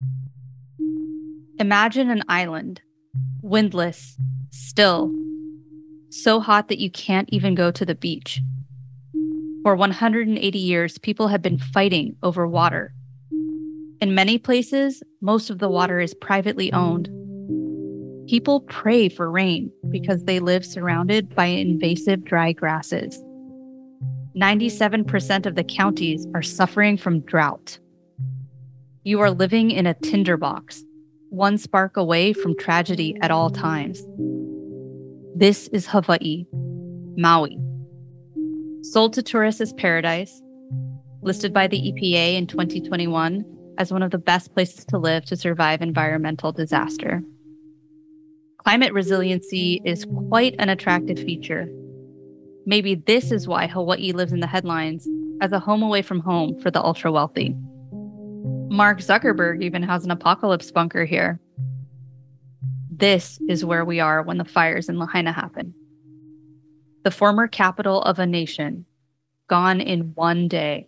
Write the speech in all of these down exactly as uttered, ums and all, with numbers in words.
Imagine an island, windless, still, so hot that you can't even go to the beach. For one hundred eighty years, people have been fighting over water. In many places, most of the water is privately owned. People pray for rain because they live surrounded by invasive dry grasses. ninety-seven percent of the counties are suffering from drought. You are living in a tinderbox, one spark away from tragedy at all times. This is Hawaii, Maui. Sold to tourists as paradise, listed by the E P A in twenty twenty-one as one of the best places to live to survive environmental disaster. Climate resiliency is quite an attractive feature. Maybe this is why Hawaii lives in the headlines as a home away from home for the ultra-wealthy. Mark Zuckerberg even has an apocalypse bunker here. This is where we are when the fires in Lahaina happen. The former capital of a nation, gone in one day.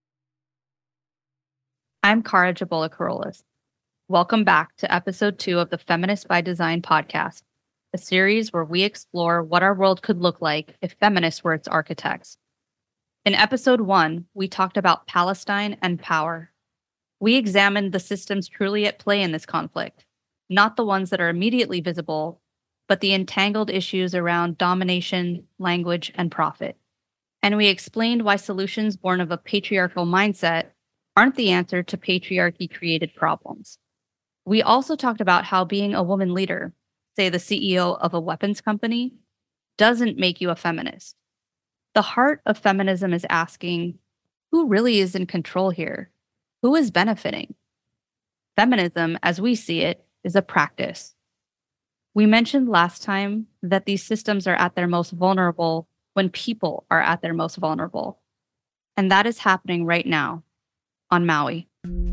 I'm Kara Jabola-Carolis. Welcome back to episode two of the Feminist by Design podcast, a series where we explore what our world could look like if feminists were its architects. In episode one, we talked about Palestine and power. We examined the systems truly at play in this conflict, not the ones that are immediately visible, but the entangled issues around domination, language, and profit. And we explained why solutions born of a patriarchal mindset aren't the answer to patriarchy-created problems. We also talked about how being a woman leader, say the C E O of a weapons company, doesn't make you a feminist. The heart of feminism is asking, who really is in control here? Who is benefiting? Feminism, as we see it, is a practice. We mentioned last time that these systems are at their most vulnerable when people are at their most vulnerable. And that is happening right now on Maui.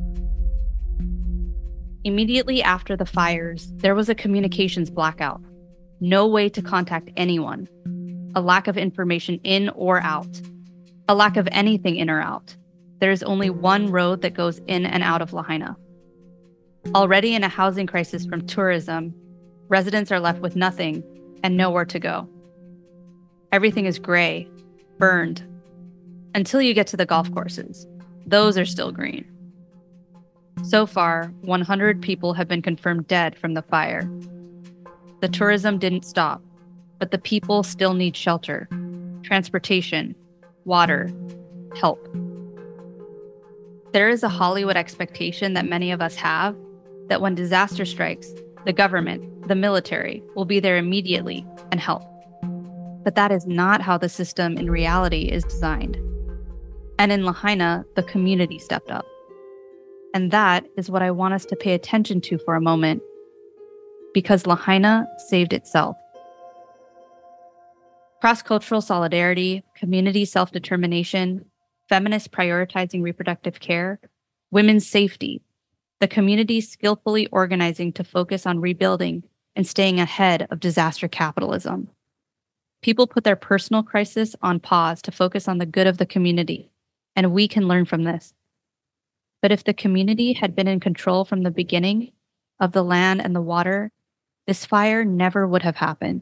Immediately after the fires, there was a communications blackout. No way to contact anyone. A lack of information in or out. A lack of anything in or out. There is only one road that goes in and out of Lahaina. Already in a housing crisis from tourism, residents are left with nothing and nowhere to go. Everything is gray, burned, until you get to the golf courses. Those are still green. So far, one hundred people have been confirmed dead from the fire. The tourism didn't stop, but the people still need shelter, transportation, water, help. There is a Hollywood expectation that many of us have that when disaster strikes, the government, the military, will be there immediately and help. But that is not how the system in reality is designed. And in Lahaina, the community stepped up. And that is what I want us to pay attention to for a moment, because Lahaina saved itself. Cross-cultural solidarity, community self-determination, feminists prioritizing reproductive care, women's safety, the community skillfully organizing to focus on rebuilding and staying ahead of disaster capitalism. People put their personal crisis on pause to focus on the good of the community, and we can learn from this. But if the community had been in control from the beginning of the land and the water, this fire never would have happened.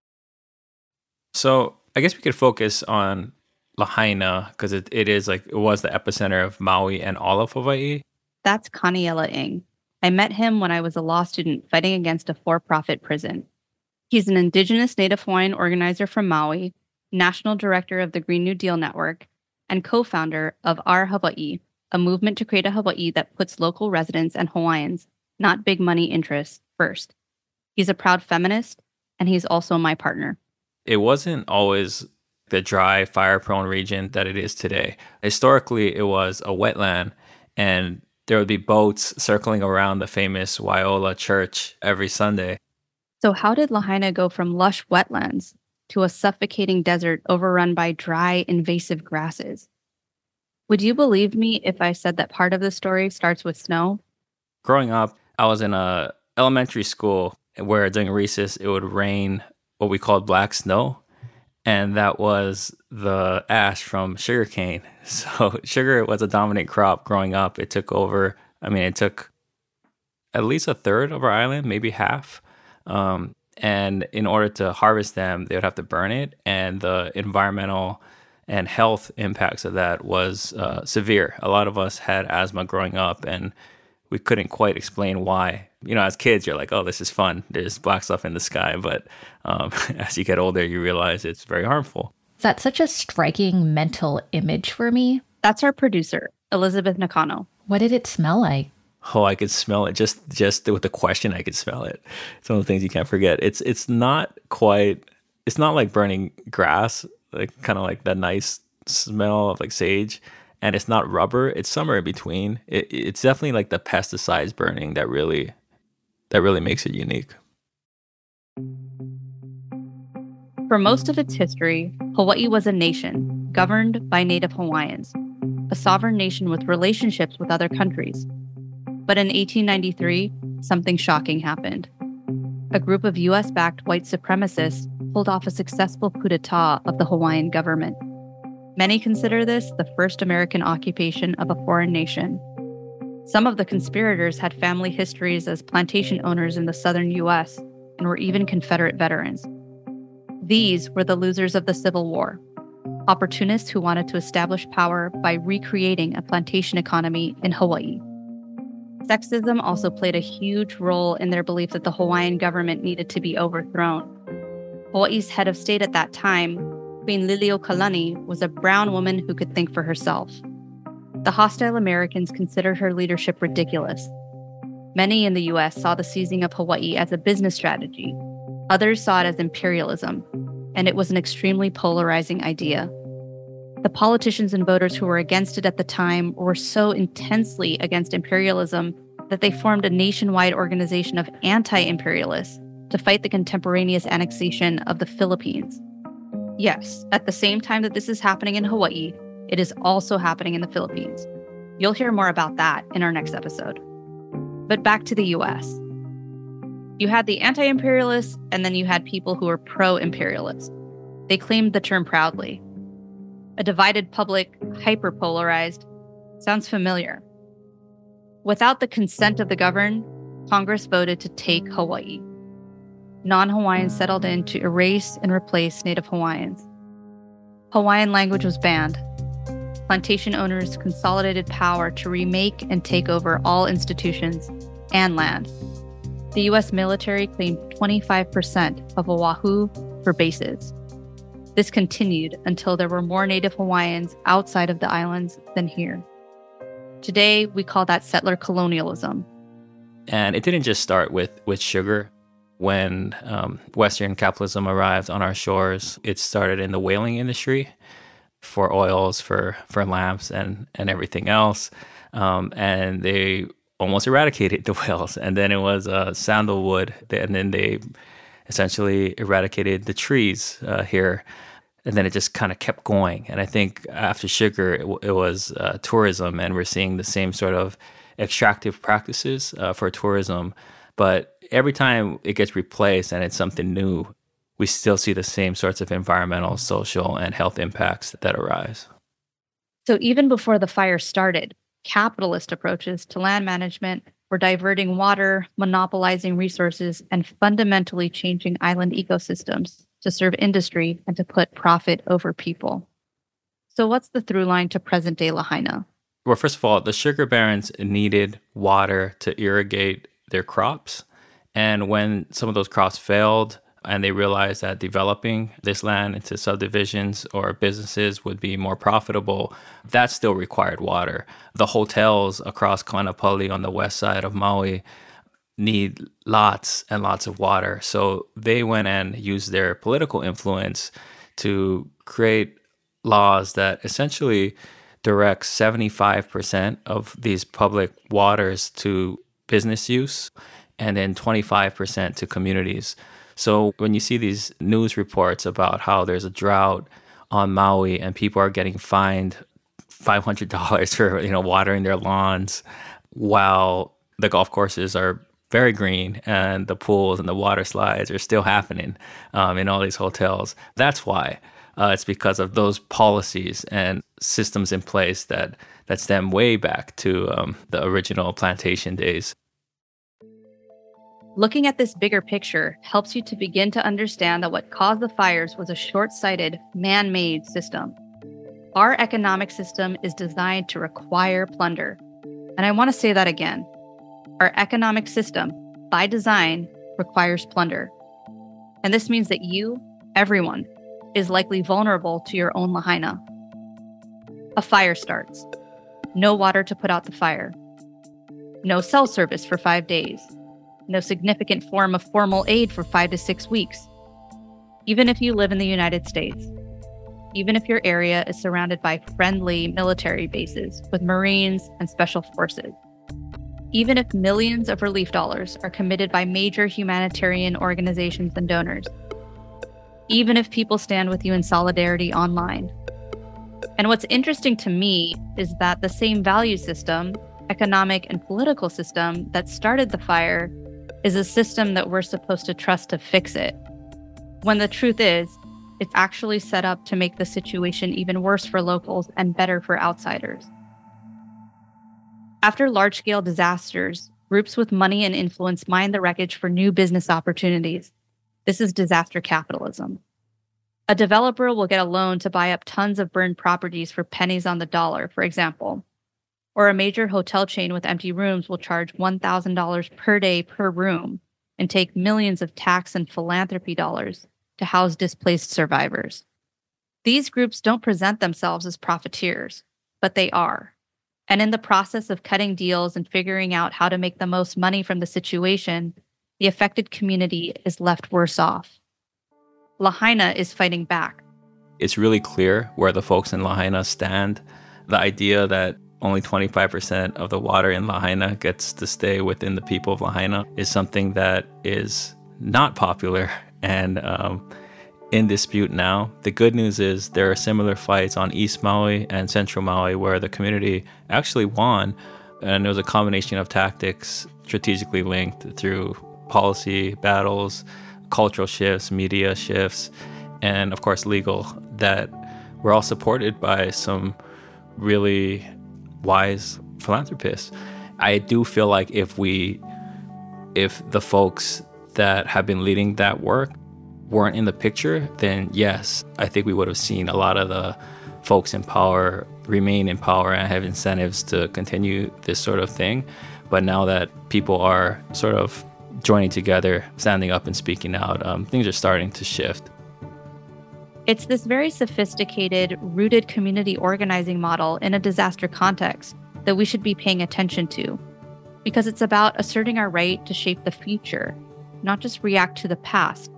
So I guess we could focus on Lahaina because it, it is like it was the epicenter of Maui and all of Hawaii. That's Kaniela Ing. I met him when I was a law student fighting against a for-profit prison. He's an Indigenous Native Hawaiian organizer from Maui, national director of the Green New Deal Network, and co-founder of Our Hawaii, a movement to create a Hawaii that puts local residents and Hawaiians, not big money interests, first. He's a proud feminist, and he's also my partner. It wasn't always the dry, fire-prone region that it is today. Historically, it was a wetland, and there would be boats circling around the famous Waiоla Church every Sunday. So how did Lahaina go from lush wetlands to a suffocating desert overrun by dry, invasive grasses? Would you believe me if I said that part of the story starts with snow? Growing up, I was in a elementary school where during recess, it would rain what we called black snow. And that was the ash from sugarcane. So sugar was a dominant crop growing up. It took over, I mean, it took at least a third of our island, maybe half. Um, and in order to harvest them, they would have to burn it. And the environmental and health impacts of that was uh, severe. A lot of us had asthma growing up, and we couldn't quite explain why. You know, as kids, you're like, oh, this is fun. There's black stuff in the sky. But um, as you get older, you realize it's very harmful. That's such a striking mental image for me. That's our producer, Elizabeth Nakano. What did it smell like? Oh, I could smell it. Just just with the question, I could smell it. It's one of the things you can't forget. It's it's not quite, it's not like burning grass, like kind of like that nice smell of like sage. And it's not rubber. It's somewhere in between. It, it's definitely like the pesticides burning that really, that really makes it unique. For most of its history, Hawaii was a nation governed by Native Hawaiians, a sovereign nation with relationships with other countries. But in eighteen ninety-three, something shocking happened. A group of U S-backed white supremacists pulled off a successful coup d'etat of the Hawaiian government. Many consider this the first American occupation of a foreign nation. Some of the conspirators had family histories as plantation owners in the southern U S and were even Confederate veterans. These were the losers of the Civil War, opportunists who wanted to establish power by recreating a plantation economy in Hawaii. Sexism also played a huge role in their belief that the Hawaiian government needed to be overthrown. Hawaii's head of state at that time, Queen Liliuokalani, was a brown woman who could think for herself. The hostile Americans considered her leadership ridiculous. Many in the U S saw the seizing of Hawaii as a business strategy. Others saw it as imperialism, and it was an extremely polarizing idea. The politicians and voters who were against it at the time were so intensely against imperialism that they formed a nationwide organization of anti-imperialists to fight the contemporaneous annexation of the Philippines. Yes, at the same time that this is happening in Hawaii, it is also happening in the Philippines. You'll hear more about that in our next episode. But back to the U S. You had the anti-imperialists, and then you had people who were pro-imperialist. They claimed the term proudly. A divided public, hyper-polarized, sounds familiar. Without the consent of the governed, Congress voted to take Hawaii. Non-Hawaiians settled in to erase and replace Native Hawaiians. Hawaiian language was banned. Plantation owners consolidated power to remake and take over all institutions and land. The U S military claimed twenty-five percent of Oahu for bases. This continued until there were more Native Hawaiians outside of the islands than here. Today, we call that settler colonialism. And it didn't just start with, with sugar. When um, Western capitalism arrived on our shores, it started in the whaling industry for oils, for, for lamps, and, and everything else. Um, and they almost eradicated the whales. And then it was uh, sandalwood, and then they essentially eradicated the trees uh, here. And then it just kind of kept going. And I think after sugar, it, w- it was uh, tourism, and we're seeing the same sort of extractive practices uh, for tourism. But every time it gets replaced and it's something new, we still see the same sorts of environmental, social, and health impacts that arise. So even before the fire started, capitalist approaches to land management were diverting water, monopolizing resources, and fundamentally changing island ecosystems to serve industry and to put profit over people. So what's the through line to present-day Lahaina? Well, first of all, the sugar barons needed water to irrigate their crops. And when some of those crops failed and they realized that developing this land into subdivisions or businesses would be more profitable, that still required water. The hotels across Kaanapali on the west side of Maui need lots and lots of water. So they went and used their political influence to create laws that essentially direct seventy-five percent of these public waters to business use and then twenty-five percent to communities. So when you see these news reports about how there's a drought on Maui and people are getting fined five hundred dollars for, you know, watering their lawns while the golf courses are very green and the pools and the water slides are still happening um, in all these hotels, that's why. Uh, it's because of those policies and systems in place that, that stem way back to um, the original plantation days. Looking at this bigger picture helps you to begin to understand that what caused the fires was a short-sighted, man-made system. Our economic system is designed to require plunder. And I want to say that again. Our economic system, by design, requires plunder. And this means that you, everyone, is likely vulnerable to your own Lahaina. A fire starts. No water to put out the fire. No cell service for five days. No significant form of formal aid for five to six weeks. Even if you live in the United States. Even if your area is surrounded by friendly military bases with Marines and special forces. Even if millions of relief dollars are committed by major humanitarian organizations and donors. Even if people stand with you in solidarity online. And what's interesting to me is that the same value system, economic and political system that started the fire is a system that we're supposed to trust to fix it. When the truth is, it's actually set up to make the situation even worse for locals and better for outsiders. After large-scale disasters, groups with money and influence mine the wreckage for new business opportunities. This is disaster capitalism. A developer will get a loan to buy up tons of burned properties for pennies on the dollar, for example. Or a major hotel chain with empty rooms will charge one thousand dollars per day per room and take millions of tax and philanthropy dollars to house displaced survivors. These groups don't present themselves as profiteers, but they are. And in the process of cutting deals and figuring out how to make the most money from the situation, the affected community is left worse off. Lahaina is fighting back. It's really clear where the folks in Lahaina stand. The idea that only twenty-five percent of the water in Lahaina gets to stay within the people of Lahaina is something that is not popular and um, in dispute now. The good news is there are similar fights on East Maui and Central Maui where the community actually won, and it was a combination of tactics strategically linked through policy battles, cultural shifts, media shifts, and of course legal, that were all supported by some really wise philanthropists. I do feel like if we, if the folks that have been leading that work weren't in the picture, then yes, I think we would have seen a lot of the folks in power remain in power and have incentives to continue this sort of thing. But now that people are sort of joining together, standing up and speaking out, um, things are starting to shift. It's this very sophisticated, rooted community organizing model in a disaster context that we should be paying attention to, because it's about asserting our right to shape the future, not just react to the past.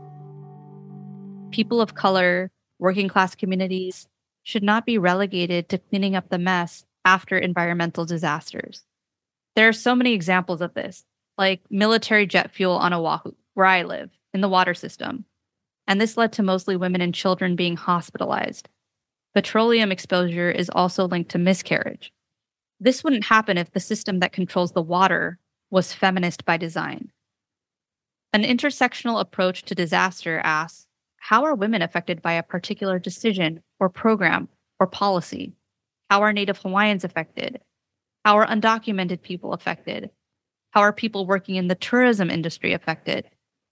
People of color, working class communities should not be relegated to cleaning up the mess after environmental disasters. There are so many examples of this, like military jet fuel on Oahu, where I live, in the water system. And this led to mostly women and children being hospitalized. Petroleum exposure is also linked to miscarriage. This wouldn't happen if the system that controls the water was feminist by design. An intersectional approach to disaster asks, how are women affected by a particular decision or program or policy? How are Native Hawaiians affected? How are undocumented people affected? How are people working in the tourism industry affected?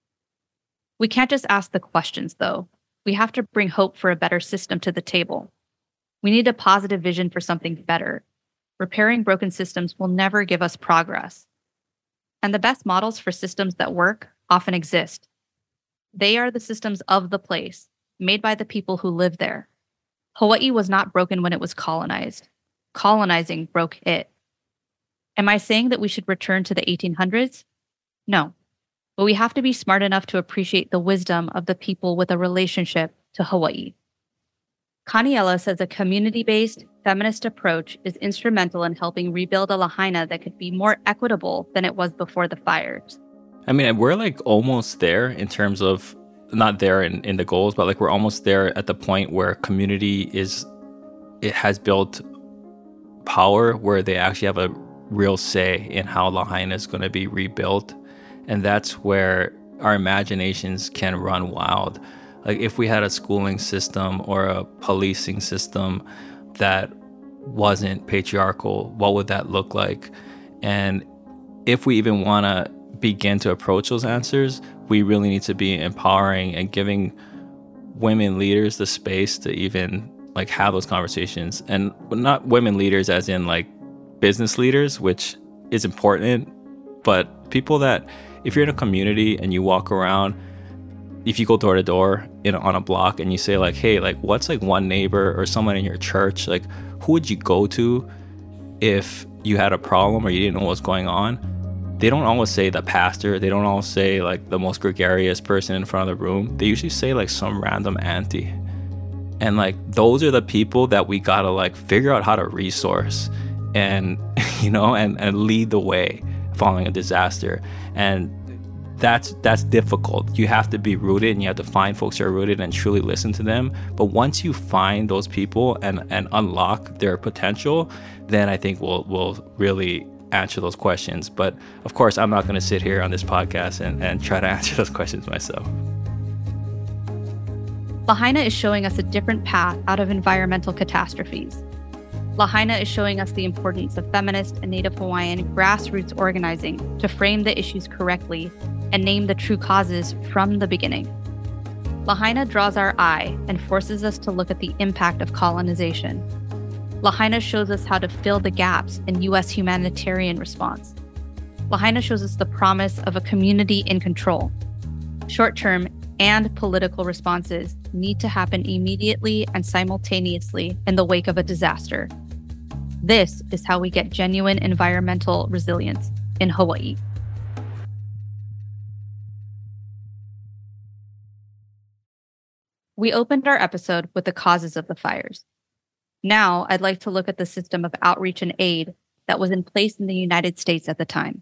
We can't just ask the questions, though. We have to bring hope for a better system to the table. We need a positive vision for something better. Repairing broken systems will never give us progress. And the best models for systems that work often exist. They are the systems of the place, made by the people who live there. Hawaii was not broken when it was colonized. Colonizing broke it. Am I saying that we should return to the eighteen hundreds? No. But we have to be smart enough to appreciate the wisdom of the people with a relationship to Hawaii. Kaniela says a community-based, feminist approach is instrumental in helping rebuild a Lahaina that could be more equitable than it was before the fires. I mean, we're like almost there in terms of, not there in, in the goals, but like we're almost there at the point where community is, it has built power where they actually have a real say in how Lahaina is going to be rebuilt. And that's where our imaginations can run wild. Like if we had a schooling system or a policing system that wasn't patriarchal, what would that look like? And if we even want to begin to approach those answers, we really need to be empowering and giving women leaders the space to even like have those conversations. And not women leaders as in like business leaders, which is important, but people that, if you're in a community and you walk around, if you go door to door in on a block and you say like, hey, like what's like one neighbor or someone in your church, like who would you go to if you had a problem or you didn't know what's going on? They don't always say the pastor. They don't always say like the most gregarious person in front of the room. They usually say like some random auntie. And like those are the people that we gotta like figure out how to resource and, you know, and, and lead the way following a disaster. And that's that's difficult. You have to be rooted and you have to find folks who are rooted and truly listen to them. But once you find those people and, and unlock their potential, then I think we'll we'll really answer those questions. But of course, I'm not going to sit here on this podcast and, and try to answer those questions myself. Lahaina is showing us a different path out of environmental catastrophes. Lahaina is showing us the importance of feminist and Native Hawaiian grassroots organizing to frame the issues correctly and name the true causes from the beginning. Lahaina draws our eye and forces us to look at the impact of colonization. Lahaina shows us how to fill the gaps in U S humanitarian response. Lahaina shows us the promise of a community in control. Short-term and political responses need to happen immediately and simultaneously in the wake of a disaster. This is how we get genuine environmental resilience in Hawaii. We opened our episode with the causes of the fires. Now, I'd like to look at the system of outreach and aid that was in place in the United States at the time.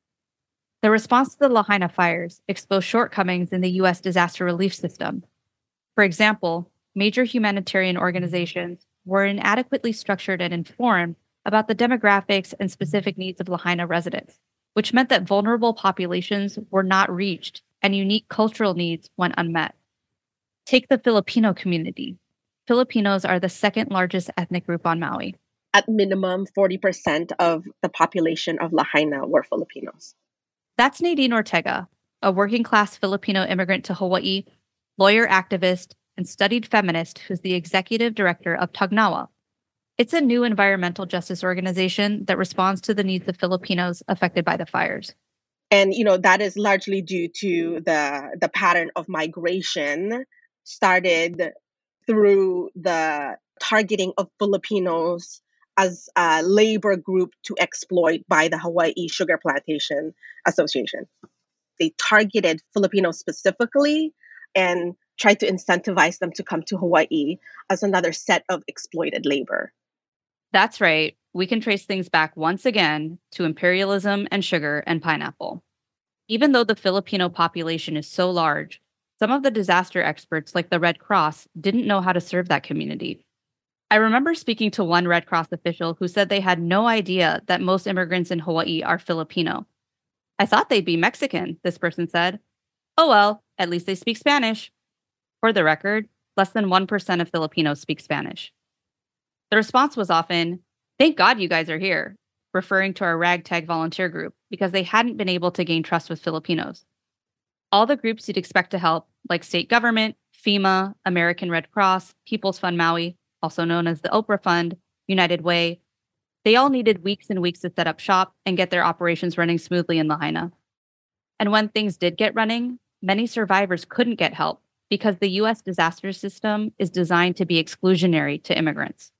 The response to the Lahaina fires exposed shortcomings in the U S disaster relief system. For example, major humanitarian organizations were inadequately structured and informed about the demographics and specific needs of Lahaina residents, which meant that vulnerable populations were not reached and unique cultural needs went unmet. Take the Filipino community. Filipinos are the second largest ethnic group on Maui. At minimum, forty percent of the population of Lahaina were Filipinos. That's Nadine Ortega, a working-class Filipino immigrant to Hawaii, lawyer activist, and studied feminist who's the executive director of Tagnawa. It's a new environmental justice organization that responds to the needs of Filipinos affected by the fires. And, you know, that is largely due to the, the pattern of migration started through the targeting of Filipinos as a labor group to exploit by the Hawaii Sugar Plantation Association. They targeted Filipinos specifically and tried to incentivize them to come to Hawaii as another set of exploited labor. That's right. We can trace things back once again to imperialism and sugar and pineapple. Even though the Filipino population is so large, some of the disaster experts, like the Red Cross, didn't know how to serve that community. I remember speaking to one Red Cross official who said they had no idea that most immigrants in Hawaii are Filipino. I thought they'd be Mexican, this person said. Oh well, at least they speak Spanish. For the record, less than one percent of Filipinos speak Spanish. The response was often, "Thank God you guys are here," referring to our ragtag volunteer group because they hadn't been able to gain trust with Filipinos. All the groups you'd expect to help, like state government, FEMA, American Red Cross, People's Fund Maui, also known as the Oprah Fund, United Way, they all needed weeks and weeks to set up shop and get their operations running smoothly in Lahaina. And when things did get running, many survivors couldn't get help because the U S disaster system is designed to be exclusionary to immigrants.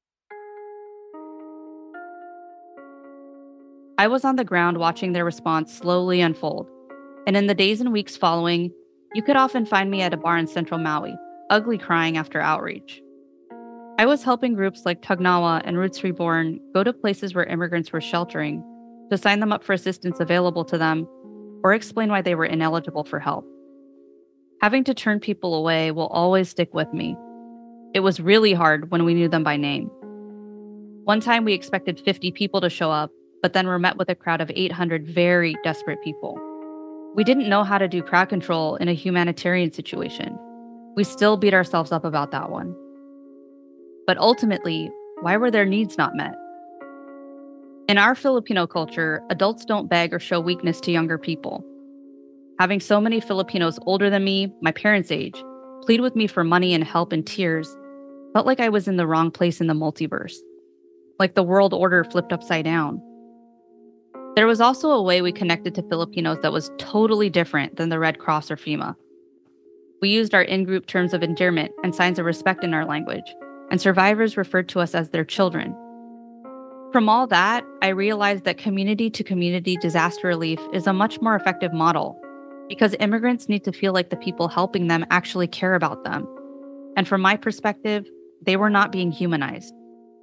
I was on the ground watching their response slowly unfold. And in the days and weeks following, you could often find me at a bar in central Maui, ugly crying after outreach. I was helping groups like Tagnawa and Roots Reborn go to places where immigrants were sheltering to sign them up for assistance available to them or explain why they were ineligible for help. Having to turn people away will always stick with me. It was really hard when we knew them by name. One time we expected fifty people to show up, but then were met with a crowd of eight hundred very desperate people. We didn't know how to do crowd control in a humanitarian situation. We still beat ourselves up about that one. But ultimately, why were their needs not met? In our Filipino culture, adults don't beg or show weakness to younger people. Having so many Filipinos older than me, my parents' age, plead with me for money and help in tears felt like I was in the wrong place in the multiverse, like the world order flipped upside down. There was also a way we connected to Filipinos that was totally different than the Red Cross or FEMA. We used our in-group terms of endearment and signs of respect in our language, and survivors referred to us as their children. From all that, I realized that community-to-community disaster relief is a much more effective model because immigrants need to feel like the people helping them actually care about them. And from my perspective, they were not being humanized.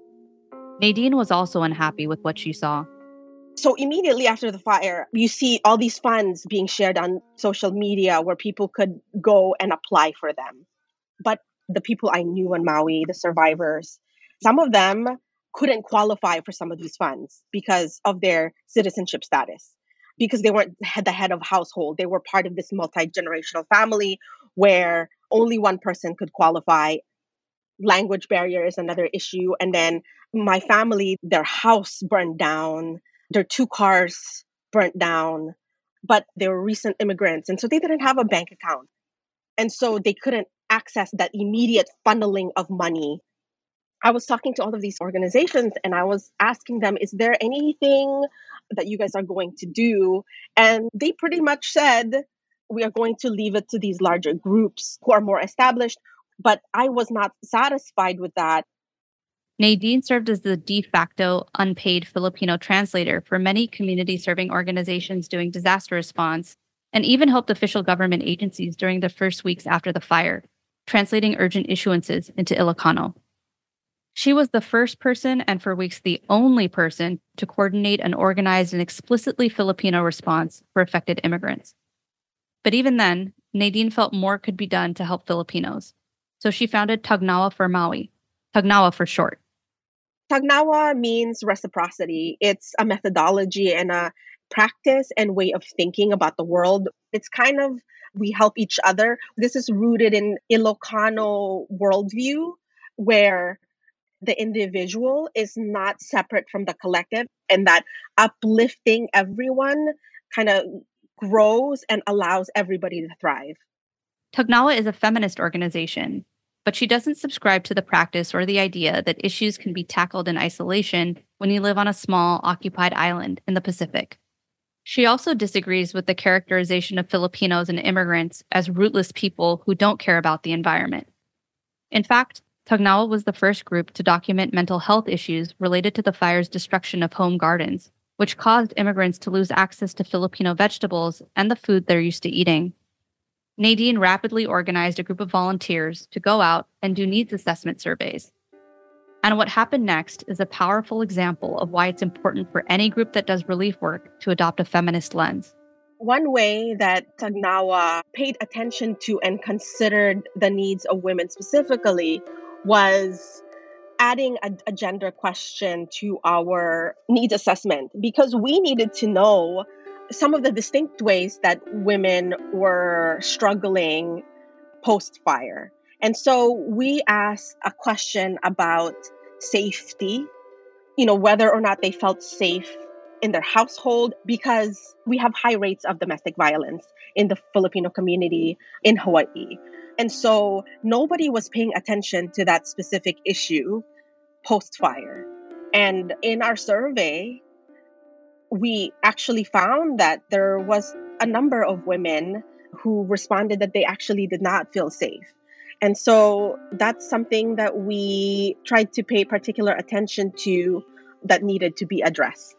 Nadine was also unhappy with what she saw. So immediately after the fire, you see all these funds being shared on social media where people could go and apply for them. But the people I knew in Maui, the survivors, some of them couldn't qualify for some of these funds because of their citizenship status, because they weren't the head of household. They were part of this multi-generational family where only one person could qualify. Language barrier is another issue. And then my family, their house burned down. Their two cars burnt down, but they were recent immigrants. And so they didn't have a bank account. And so they couldn't access that immediate funneling of money. I was talking to all of these organizations and I was asking them, is there anything that you guys are going to do? And they pretty much said, we are going to leave it to these larger groups who are more established. But I was not satisfied with that. Nadine served as the de facto unpaid Filipino translator for many community-serving organizations doing disaster response, and even helped official government agencies during the first weeks after the fire, translating urgent issuances into Ilocano. She was the first person, and for weeks the only person, to coordinate and organize an explicitly Filipino response for affected immigrants. But even then, Nadine felt more could be done to help Filipinos. So she founded Tagnawa for Maui, Tagnawa for short. Tagnawa means reciprocity. It's a methodology and a practice and way of thinking about the world. It's kind of, we help each other. This is rooted in Ilocano worldview, where the individual is not separate from the collective, and that uplifting everyone kind of grows and allows everybody to thrive. Tagnawa is a feminist organization, but she doesn't subscribe to the practice or the idea that issues can be tackled in isolation when you live on a small, occupied island in the Pacific. She also disagrees with the characterization of Filipinos and immigrants as rootless people who don't care about the environment. In fact, Tagnawa was the first group to document mental health issues related to the fire's destruction of home gardens, which caused immigrants to lose access to Filipino vegetables and the food they're used to eating. Nadine rapidly organized a group of volunteers to go out and do needs assessment surveys. And what happened next is a powerful example of why it's important for any group that does relief work to adopt a feminist lens. One way that Tagnawa paid attention to and considered the needs of women specifically was adding a, a gender question to our needs assessment, because we needed to know some of the distinct ways that women were struggling post-fire. And so we asked a question about safety, you know, whether or not they felt safe in their household, because we have high rates of domestic violence in the Filipino community in Hawaii. And so nobody was paying attention to that specific issue post-fire. And in our survey, we actually found that there was a number of women who responded that they actually did not feel safe. And so that's something that we tried to pay particular attention to that needed to be addressed.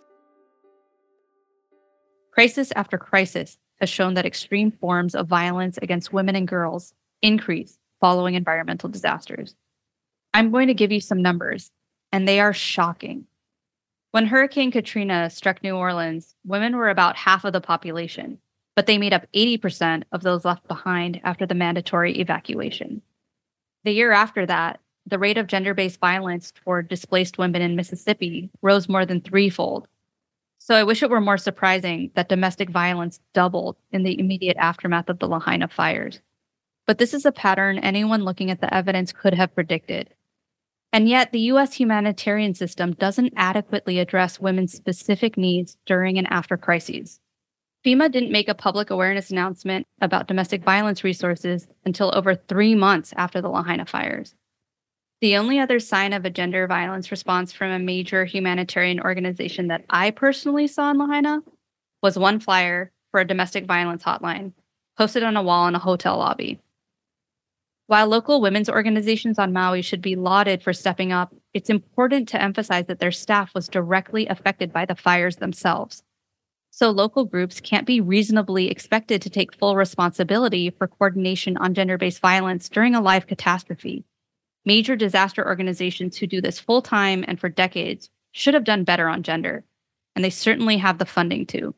Crisis after crisis has shown that extreme forms of violence against women and girls increase following environmental disasters. I'm going to give you some numbers, and they are shocking. When Hurricane Katrina struck New Orleans, women were about half of the population, but they made up eighty percent of those left behind after the mandatory evacuation. The year after that, the rate of gender-based violence toward displaced women in Mississippi rose more than threefold. So I wish it were more surprising that domestic violence doubled in the immediate aftermath of the Lahaina fires. But this is a pattern anyone looking at the evidence could have predicted. And yet, the U S humanitarian system doesn't adequately address women's specific needs during and after crises. FEMA didn't make a public awareness announcement about domestic violence resources until over three months after the Lahaina fires. The only other sign of a gender violence response from a major humanitarian organization that I personally saw in Lahaina was one flyer for a domestic violence hotline posted on a wall in a hotel lobby. While local women's organizations on Maui should be lauded for stepping up, it's important to emphasize that their staff was directly affected by the fires themselves. So local groups can't be reasonably expected to take full responsibility for coordination on gender-based violence during a live catastrophe. Major disaster organizations who do this full-time and for decades should have done better on gender, and they certainly have the funding to.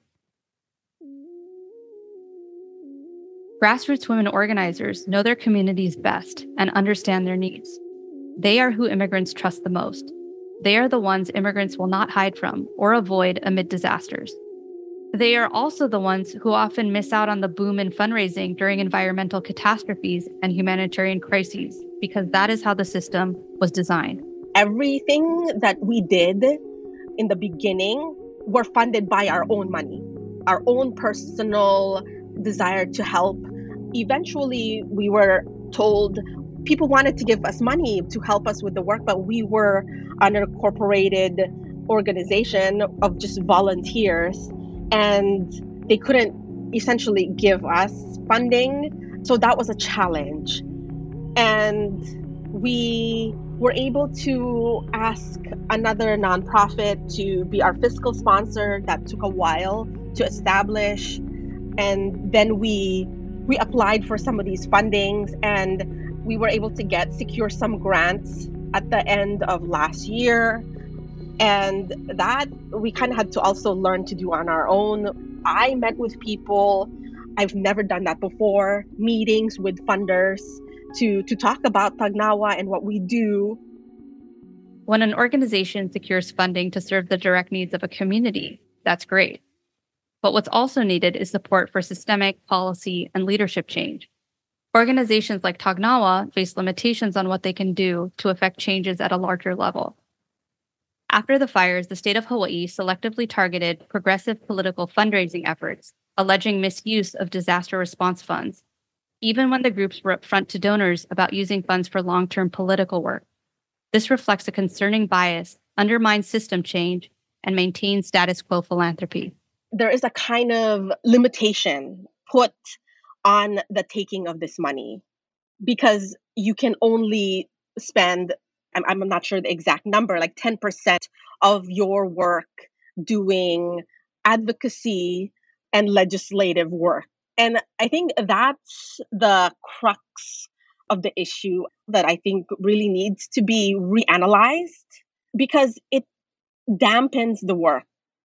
Grassroots women organizers know their communities best and understand their needs. They are who immigrants trust the most. They are the ones immigrants will not hide from or avoid amid disasters. They are also the ones who often miss out on the boom in fundraising during environmental catastrophes and humanitarian crises, because that is how the system was designed. Everything that we did in the beginning were funded by our own money, our own personal desire to help. Eventually, we were told people wanted to give us money to help us with the work, but we were an incorporated organization of just volunteers, and they couldn't essentially give us funding. So that was a challenge. And we were able to ask another nonprofit to be our fiscal sponsor. That took a while to establish. And then we we applied for some of these fundings, and we were able to get secure some grants at the end of last year. And that we kind of had to also learn to do on our own. I met with people. I've never done that before. Meetings with funders to, to talk about Tagnawa and what we do. When an organization secures funding to serve the direct needs of a community, that's great. But what's also needed is support for systemic policy and leadership change. Organizations like Tagnawa face limitations on what they can do to affect changes at a larger level. After the fires, the state of Hawaii selectively targeted progressive political fundraising efforts, alleging misuse of disaster response funds, even when the groups were upfront to donors about using funds for long-term political work. This reflects a concerning bias, undermines system change, and maintains status quo philanthropy. There is a kind of limitation put on the taking of this money, because you can only spend, I'm, I'm not sure the exact number, like ten percent of your work doing advocacy and legislative work. And I think that's the crux of the issue that I think really needs to be reanalyzed, because it dampens the work.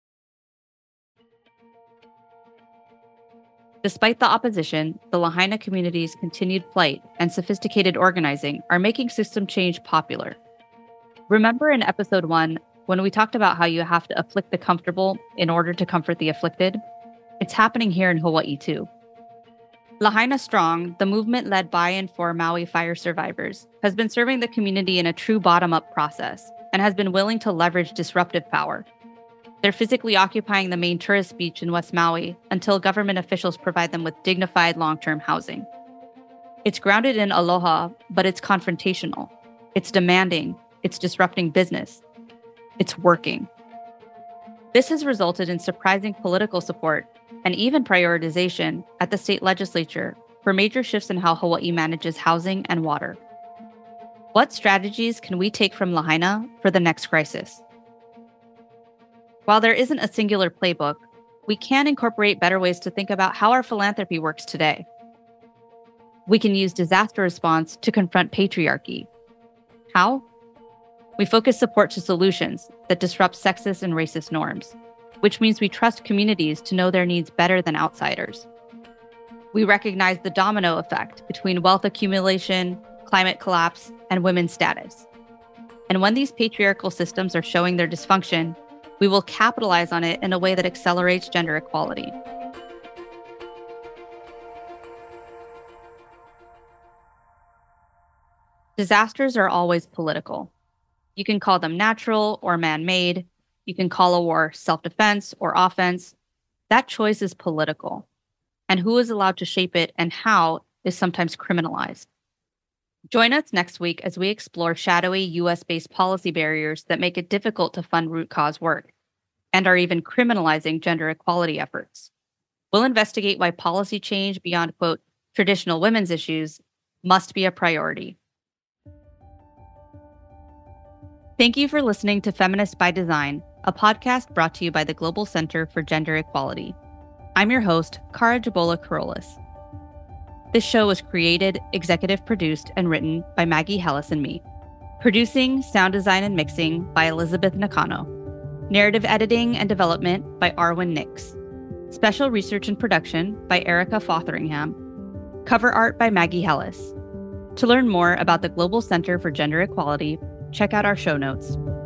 Despite the opposition, the Lahaina community's continued plight and sophisticated organizing are making system change popular. Remember in episode one, when we talked about how you have to afflict the comfortable in order to comfort the afflicted? It's happening here in Hawaii too. Lahaina Strong, the movement led by and for Maui fire survivors, has been serving the community in a true bottom-up process and has been willing to leverage disruptive power. They're physically occupying the main tourist beach in West Maui until government officials provide them with dignified long-term housing. It's grounded in aloha, but it's confrontational. It's demanding. It's disrupting business. It's working. This has resulted in surprising political support and even prioritization at the state legislature for major shifts in how Hawaii manages housing and water. What strategies can we take from Lahaina for the next crisis? While there isn't a singular playbook, we can incorporate better ways to think about how our philanthropy works today. We can use disaster response to confront patriarchy. How? We focus support to solutions that disrupt sexist and racist norms, which means we trust communities to know their needs better than outsiders. We recognize the domino effect between wealth accumulation, climate collapse, and women's status. And when these patriarchal systems are showing their dysfunction, we will capitalize on it in a way that accelerates gender equality. Disasters are always political. You can call them natural or man-made. You can call a war self-defense or offense. That choice is political. And who is allowed to shape it and how is sometimes criminalized. Join us next week as we explore shadowy U S-based policy barriers that make it difficult to fund root cause work and are even criminalizing gender equality efforts. We'll investigate why policy change beyond, quote, traditional women's issues must be a priority. Thank you for listening to Feminist by Design, a podcast brought to you by the Global Center for Gender Equality. I'm your host, Kara Jabola Karolis. This show was created, executive produced, and written by Maggie Hellis and me. Producing, sound design, and mixing by Elizabeth Nakano. Narrative editing and development by Arwen Nix. Special research and production by Erica Fotheringham. Cover art by Maggie Hellis. To learn more about the Global Center for Gender Equality, check out our show notes.